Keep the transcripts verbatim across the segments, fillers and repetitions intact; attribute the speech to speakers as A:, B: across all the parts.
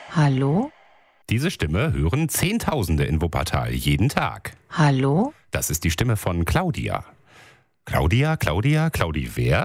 A: Hallo?
B: Diese Stimme hören Zehntausende in Wuppertal jeden Tag.
A: Hallo?
B: Das ist die Stimme von Claudia. Claudia, Claudia, Claudi wer?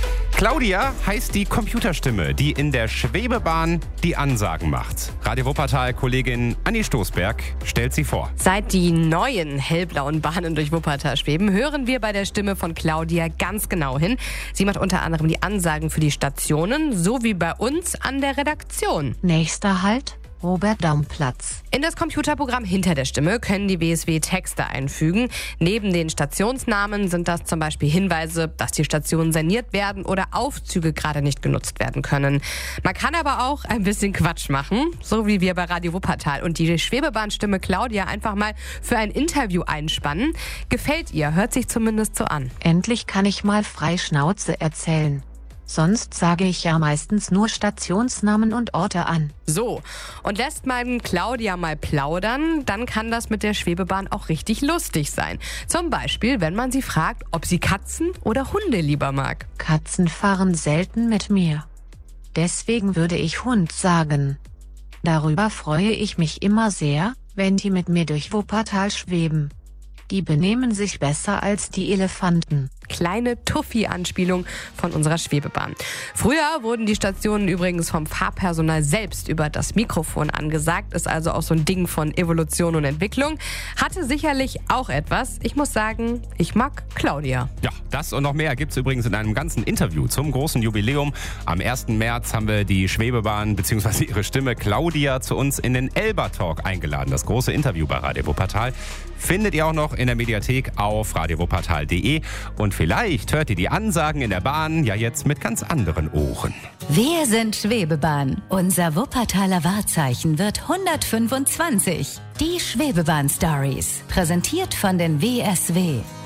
B: Claudia heißt die Computerstimme, die in der Schwebebahn die Ansagen macht. Radio Wuppertal-Kollegin Anni Stoßberg stellt sie vor.
C: Seit die neuen hellblauen Bahnen durch Wuppertal schweben, hören wir bei der Stimme von Claudia ganz genau hin. Sie macht unter anderem die Ansagen für die Stationen, so wie bei uns an der Redaktion.
A: Nächster Halt? Robert-Daum-Platz.
C: In das Computerprogramm hinter der Stimme können die W S W Texte einfügen. Neben den Stationsnamen sind das zum Beispiel Hinweise, dass die Stationen saniert werden oder Aufzüge gerade nicht genutzt werden können. Man kann aber auch ein bisschen Quatsch machen, so wie wir bei Radio Wuppertal und die Schwebebahnstimme Claudia einfach mal für ein Interview einspannen. Gefällt ihr, hört sich zumindest so an.
A: Endlich kann ich mal frei Schnauze erzählen. Sonst sage ich ja meistens nur Stationsnamen und Orte an.
C: So, und lässt man Claudia mal plaudern, dann kann das mit der Schwebebahn auch richtig lustig sein. Zum Beispiel, wenn man sie fragt, ob sie Katzen oder Hunde lieber mag.
A: Katzen fahren selten mit mir. Deswegen würde ich Hund sagen. Darüber freue ich mich immer sehr, wenn die mit mir durch Wuppertal schweben. Die benehmen sich besser als die Elefanten.
C: Kleine Tuffi-Anspielung von unserer Schwebebahn. Früher wurden die Stationen übrigens vom Fahrpersonal selbst über das Mikrofon angesagt. Ist also auch so ein Ding von Evolution und Entwicklung. Hatte sicherlich auch etwas. Ich muss sagen, ich mag Claudia.
B: Ja, das und noch mehr gibt's übrigens in einem ganzen Interview zum großen Jubiläum. Am ersten März haben wir die Schwebebahn bzw. ihre Stimme Claudia zu uns in den Elba-Talk eingeladen. Das große Interview bei Radio Wuppertal findet ihr auch noch in der Mediathek auf radio wuppertal punkt de. Und vielleicht hört ihr die Ansagen in der Bahn ja jetzt mit ganz anderen Ohren.
D: Wir sind Schwebebahn. Unser Wuppertaler Wahrzeichen wird hundertfünfundzwanzig. Die Schwebebahn-Stories. Präsentiert von den W S W.